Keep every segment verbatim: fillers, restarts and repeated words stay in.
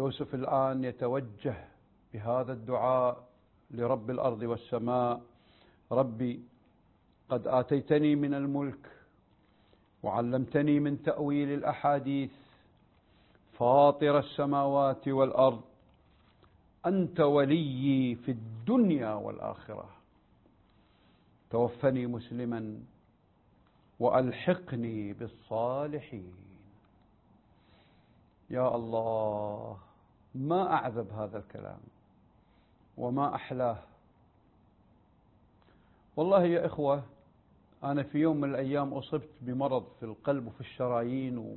يوسف الآن يتوجه بهذا الدعاء لرب الأرض والسماء: ربي قد آتيتني من الملك وعلمتني من تأويل الأحاديث، فاطر السماوات والأرض، أنت وليي في الدنيا والآخرة، توفني مسلما وألحقني بالصالحين. يا الله، ما أعذب هذا الكلام وما أحلاه. والله يا إخوة، أنا في يوم من الأيام أصبت بمرض في القلب وفي الشرايين و...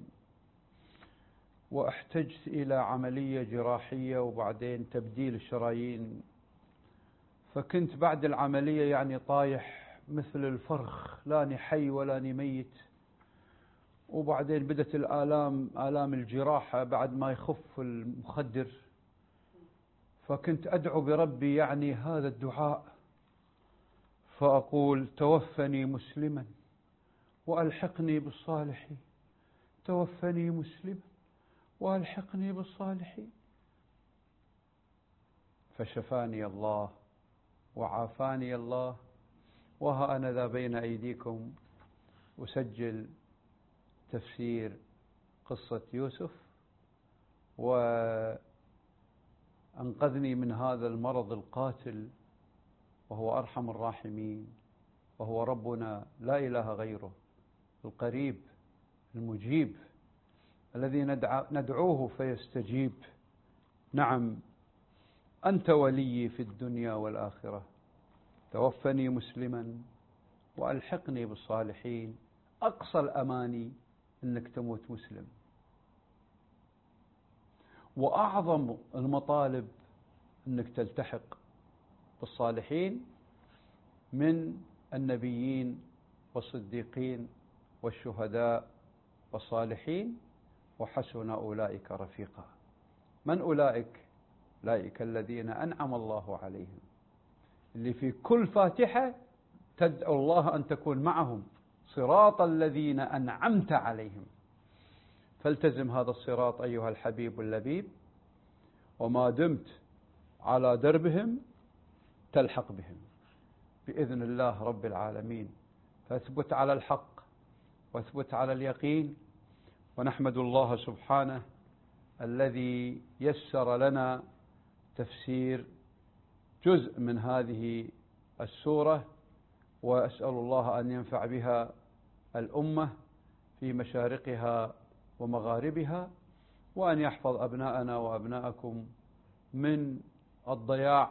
واحتجت إلى عملية جراحية وبعدين تبديل الشرايين، فكنت بعد العملية يعني طايح مثل الفرخ، لاني حي ولا ميت. وبعدين بدت الآلام، آلام الجراحة بعد ما يخف المخدر، فكنت أدعو بربي يعني هذا الدعاء، فأقول: توفني مسلما وألحقني بالصالحين، توفني مسلما وألحقني بالصالحين. فشفاني الله وعافاني الله، وها أنا ذا بين أيديكم أسجل تفسير قصة يوسف، وأنقذني من هذا المرض القاتل، وهو أرحم الراحمين، وهو ربنا لا إله غيره، القريب المجيب الذي ندعوه فيستجيب. نعم، أنت وليي في الدنيا والآخرة، توفني مسلما وألحقني بالصالحين. أقصى الأماني أنك تموت مسلم، وأعظم المطالب أنك تلتحق بالصالحين من النبيين والصديقين والشهداء والصالحين، وحسن أولئك رفيقا. من أولئك؟ أولئك الذين أنعم الله عليهم، اللي في كل فاتحة تدعو الله أن تكون معهم، صراط الذين أنعمت عليهم. فالتزم هذا الصراط أيها الحبيب اللبيب، وما دمت على دربهم تلحق بهم بإذن الله رب العالمين. فاثبت على الحق واثبت على اليقين، ونحمد الله سبحانه الذي يسر لنا تفسير جزء من هذه السورة، وأسأل الله أن ينفع بها الأمة في مشارقها ومغاربها، وأن يحفظ أبناءنا وأبناءكم من الضياع،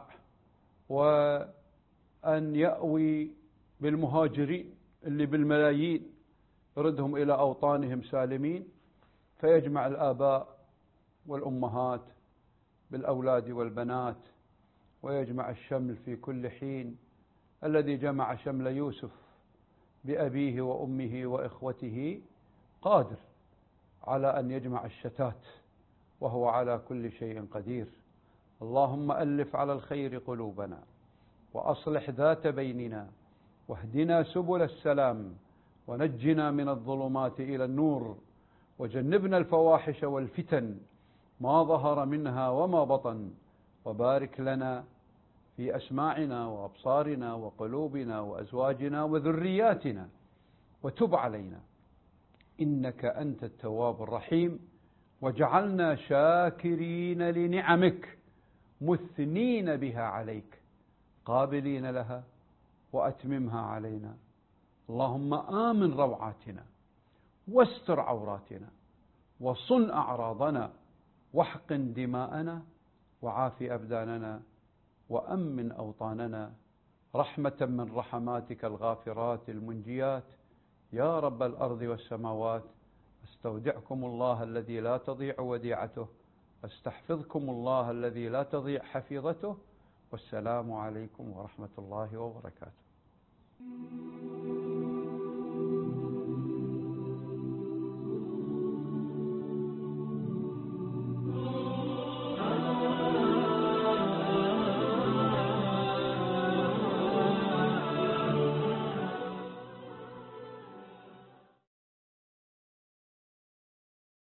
وأن يأوي بالمهاجرين اللي بالملايين يردهم إلى أوطانهم سالمين، فيجمع الآباء والأمهات بالأولاد والبنات، ويجمع الشمل في كل حين. الذي جمع شمل يوسف بأبيه وأمه وإخوته قادر على أن يجمع الشتات، وهو على كل شيء قدير. اللهم ألف على الخير قلوبنا، وأصلح ذات بيننا، واهدنا سبل السلام، ونجنا من الظلمات إلى النور، وجنبنا الفواحش والفتن ما ظهر منها وما بطن، وبارك لنا في أسماعنا وأبصارنا وقلوبنا وأزواجنا وذرياتنا، وتب علينا إنك أنت التواب الرحيم، وجعلنا شاكرين لنعمك مثنين بها عليك قابلين لها، وأتممها علينا. اللهم آمن روعاتنا، واستر عوراتنا، وصن أعراضنا، واحقن دماءنا، وعافي أبداننا، وأمن أوطاننا، رحمة من رحماتك الغافرات المنجيات يا رب الأرض والسماوات. استودعكم الله الذي لا تضيع وديعته، استحفظكم الله الذي لا تضيع حفيظته، والسلام عليكم ورحمة الله وبركاته.